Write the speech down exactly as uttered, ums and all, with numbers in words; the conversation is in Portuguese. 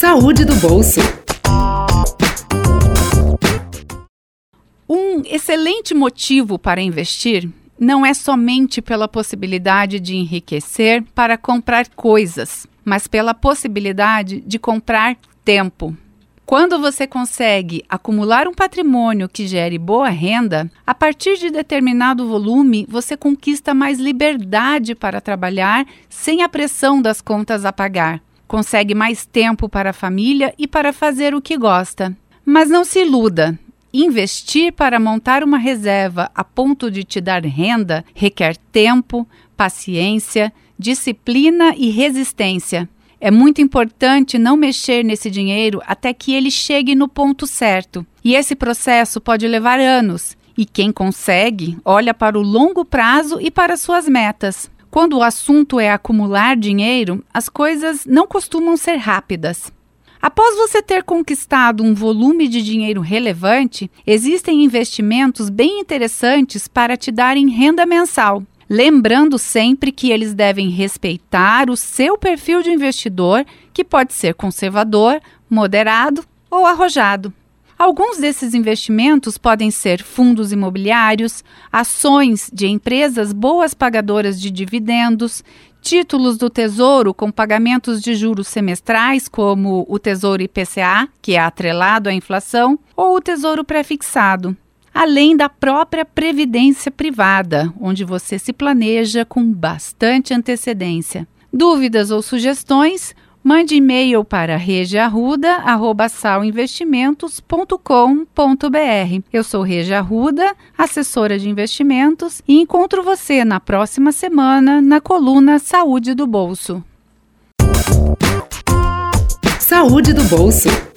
Saúde do bolso. Um excelente motivo para investir não é somente pela possibilidade de enriquecer para comprar coisas, mas pela possibilidade de comprar tempo. Quando você consegue acumular um patrimônio que gere boa renda, a partir de determinado volume, você conquista mais liberdade para trabalhar sem a pressão das contas a pagar. Consegue mais tempo para a família e para fazer o que gosta. Mas não se iluda. Investir para montar uma reserva a ponto de te dar renda requer tempo, paciência, disciplina e resistência. É muito importante não mexer nesse dinheiro até que ele chegue no ponto certo. E esse processo pode levar anos. E quem consegue, olha para o longo prazo e para suas metas. Quando o assunto é acumular dinheiro, as coisas não costumam ser rápidas. Após você ter conquistado um volume de dinheiro relevante, existem investimentos bem interessantes para te darem renda mensal. Lembrando sempre que eles devem respeitar o seu perfil de investidor, que pode ser conservador, moderado ou arrojado. Alguns desses investimentos podem ser fundos imobiliários, ações de empresas boas pagadoras de dividendos, títulos do Tesouro com pagamentos de juros semestrais, como o Tesouro I P C A, que é atrelado à inflação, ou o Tesouro Prefixado. Além da própria previdência privada, onde você se planeja com bastante antecedência. Dúvidas ou sugestões? Mande e-mail para regia arruda arroba sal investimentos ponto com ponto b r. Eu sou Regia Arruda, assessora de investimentos, e encontro você na próxima semana na coluna Saúde do Bolso. Saúde do bolso.